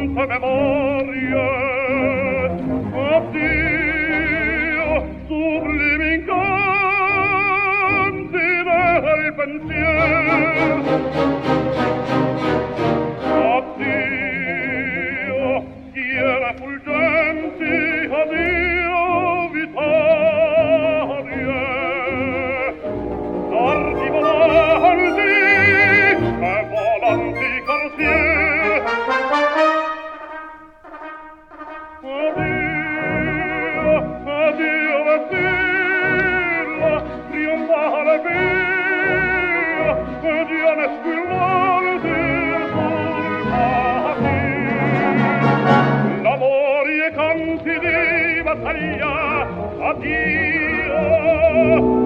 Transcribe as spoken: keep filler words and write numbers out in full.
tante memorie. Addio, sublimi incanti del pensier. Addio, schiere fulgenti, addio, vittorie. Dardi volanti e volanti corsier. Addio, addio vestilla, trionfare via, e Diane squillante sul patio. Lavori e canti di battaglia, addio.